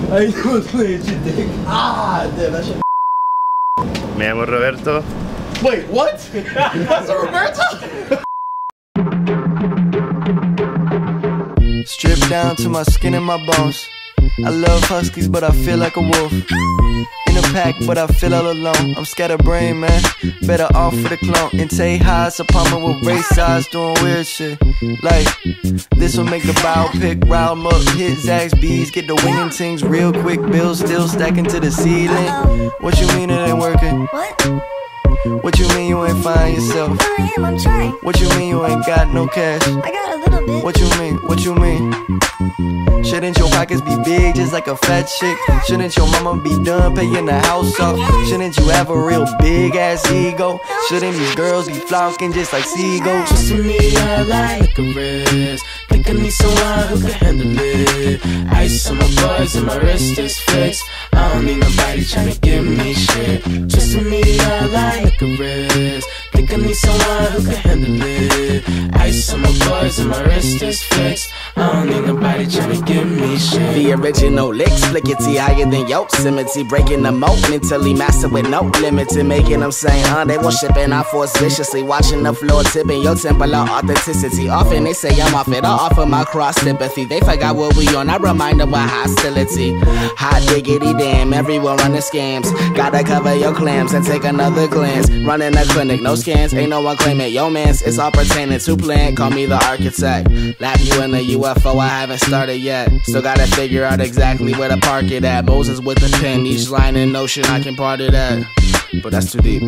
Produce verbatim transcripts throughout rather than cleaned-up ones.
How you doing, playing your dick? Ah, damn, that shit. Me llamo Roberto. Wait, what? That's a Roberto? Stripped down to my skin and my bones. I love huskies, but I feel like a wolf. In a pack, but I feel all alone. I'm scatterbrained, man. Better off for the clone. And take highs upon me with race eyes, doing weird shit. Like, this will make the biopic. Rile 'em up, hit Zaxby's B's, get the winging things real quick. Bills still stacking to the ceiling. What you mean it ain't working? What? What you mean you ain't find yourself? I am, I'm trying. What you mean you ain't got no cash? I got a little bit. What you mean? What you mean? Shouldn't your pockets be big just like a fat chick? Shouldn't your mama be done paying the house off? Shouldn't you have a real big ass ego? Shouldn't these girls be flocking just like seagulls? Just to me, I like a wrist. Think I need someone who can handle it. Ice on my bars and my wrist is fixed. I don't need nobody tryna give me shit. Just to me, I like a wrist. Think I need someone who can handle it. Ice on my bars and my wrist is fixed. I don't need nobody tryna give me shit. The original licks, flickety higher than Yosemite, breaking the moat mentally, master with no limit, and making them say, uh, they won't ship and I force viciously, watching the floor tipping your temple of authenticity. Often they say I'm off it, I offer my cross sympathy. They forgot what we on, I remind them with hostility. Hot diggity damn, everyone running scams. Gotta cover your clams and take another glance. Running a clinic, no scans, ain't no one claiming yo mans. It's all pertaining to plan, call me the architect. Lap you in the U F O, I haven't started yet. Still gotta figure out exactly where to park it at. Moses with a pen, each line in notion I can part it at. But that's too deep.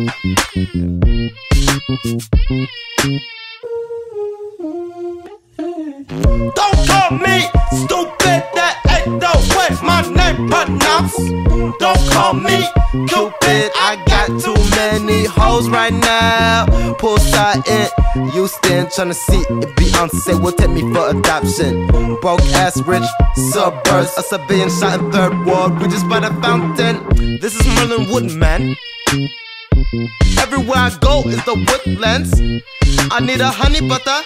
Don't call me stupid, that ain't the way my name pronounced. Don't call me Cupid, I got too many hoes right now. Poolside in Houston, tryna see if Beyonce will take me for adoption. Broke ass rich suburbs, a civilian shot in third ward, we just by the fountain. This is Merlin Woodman. Everywhere I go is the woodlands. I need a honey butter,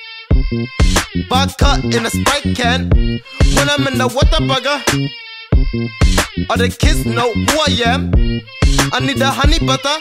vodka in a Sprite can. When I'm in the Whataburger, all the kids know who I am. I need the honey butter,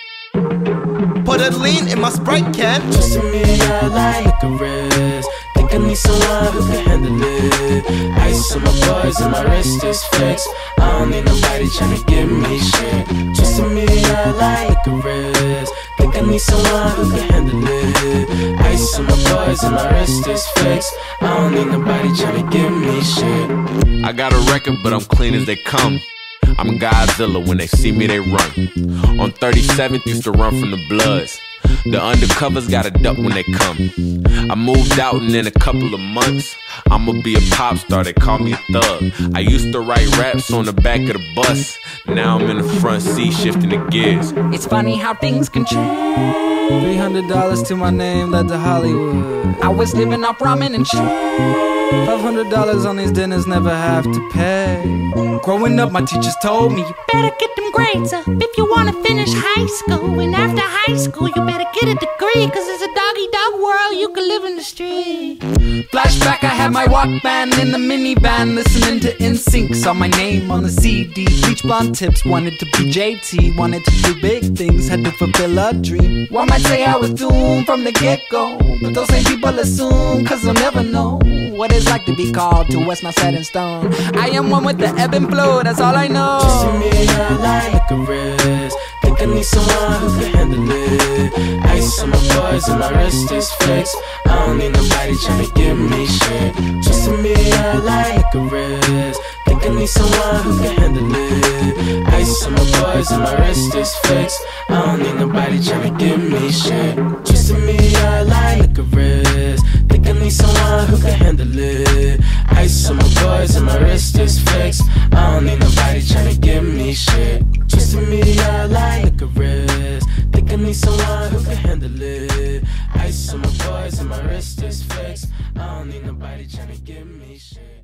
put a lean in my Sprite can. Just to me, I like a wrist. Think I need someone who can handle it. Ice on my bars and my wrist is fixed. I don't need nobody tryna give me shit. Just to me, I like a wrist. Think I need someone who can handle it. Ice on my bars and my wrist is fixed. I don't need nobody tryna give me shit. I got a record, but I'm clean as they come. I'm Godzilla, when they see me they run. On thirty-seventh, used to run from the Bloods. The undercovers gotta duck when they come. I moved out and in a couple of months I'ma be a pop star, they call me a thug. I used to write raps on the back of the bus. Now I'm in the front seat shifting the gears. It's funny how things can change. Three hundred dollars to my name led to Hollywood. I was living off ramen and shit. Five hundred dollars on these dinners, never have to pay. Growing up, my teachers told me, you better get them grades up if you wanna finish high school. And after high school, you better get a degree, cause it's a doggy dog world, you can live in the street. Flashback, I had my Walkman in the minivan, listening to N Sync. Saw my name on the C D, bleach blonde tips, wanted to be J T, wanted to do big things, had to fulfill a dream. One might say I was doomed from the get-go, but those same people assume, cause they'll never know what it's like to be called to what's not set in stone. I am one with the ebb and flow, that's all I know. Just to me, I like a wrist. Think I need someone who can handle it. Ice on my bars and my wrist is fixed. I don't need nobody tryna give me shit. Just to me, I like a wrist. Think I need someone who can handle it. Ice on my bars and my wrist is fixed. I don't need nobody tryna give me shit. Just to me, I like a wrist. Think I need someone who can handle it. Ice on my bars and my wrist is fixed. I don't need nobody tryna give me shit. Just to me, I like a wrist. Think I need someone who can handle it. Ice on my bars and my wrist is fixed. I don't need nobody tryna give me shit.